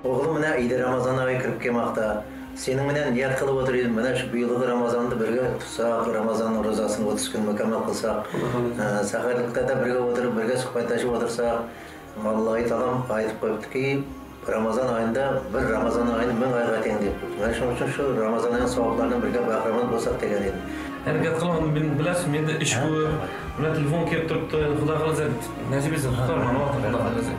Oğlum mine iydi Ramazan ayı kirip kelmoqda. Senin bilen niyat qilib o'tir edim. Mana shu yilgi Ramazonni birga tutsak, Ramazonning ro'zasini 30 kun mukammal qilsak, saharlikda da birga o'tirib, birga suhbatlashib o'tirsak, Alloh taolam aytib qo'yibdiki, Ramazon oyida bir Ramazon oyini 1000 oyga teng deb. Mana shuning uchun shu Ramazon oyining savoblaridan birga bahramand bo'lsak degan edim. Harakat qilaman, men bilasiz, menda ish ko'p. Mana telefon kelib turibdi. Xudo xolasa nasib etsa tutarman, Xudo xolasa.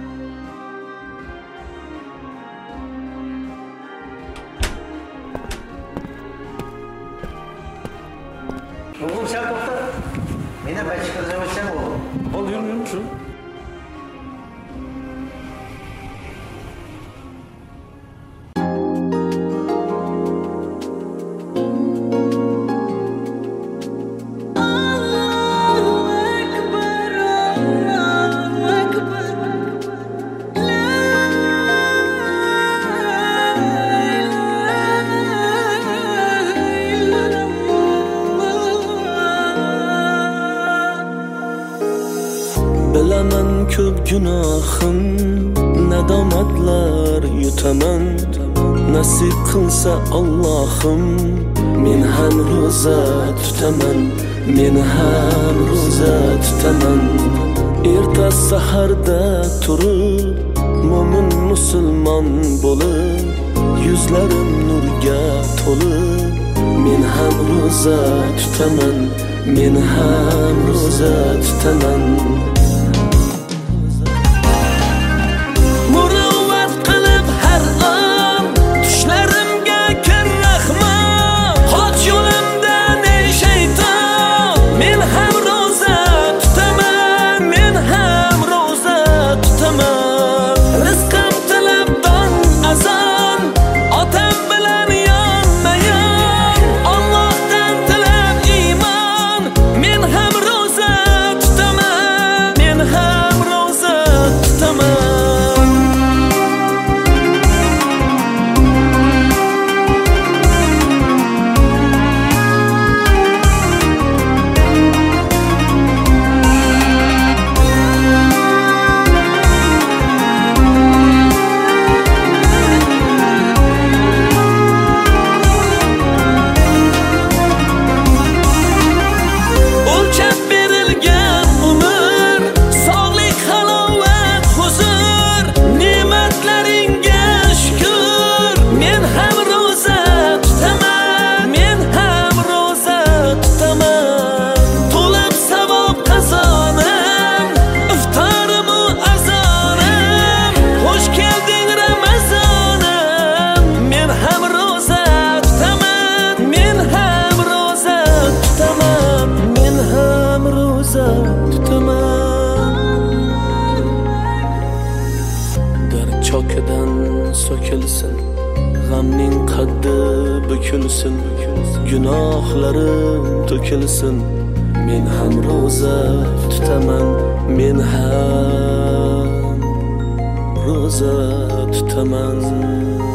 Oğlum sen to'xta. Meni bachkirib o'tsan oğlum. Ol, yur shu. Bilaman ko'p gunohim, nadomatlar yutaman. Nasib qilsa Allohim, men ham ro'za tutaman. Men ham ro'za tutaman. Erta saharda turib, mo'min musulmon bo'lib, yuzlarim nurga to'lib, men ham ro'za tutaman. Men ham ro'za tutaman. Chokadan so'kilsin, g'amning qaddi bukilsin, gunohlarim to'kilsin. Men ham ro'za tutaman, men ham ro'za tutaman.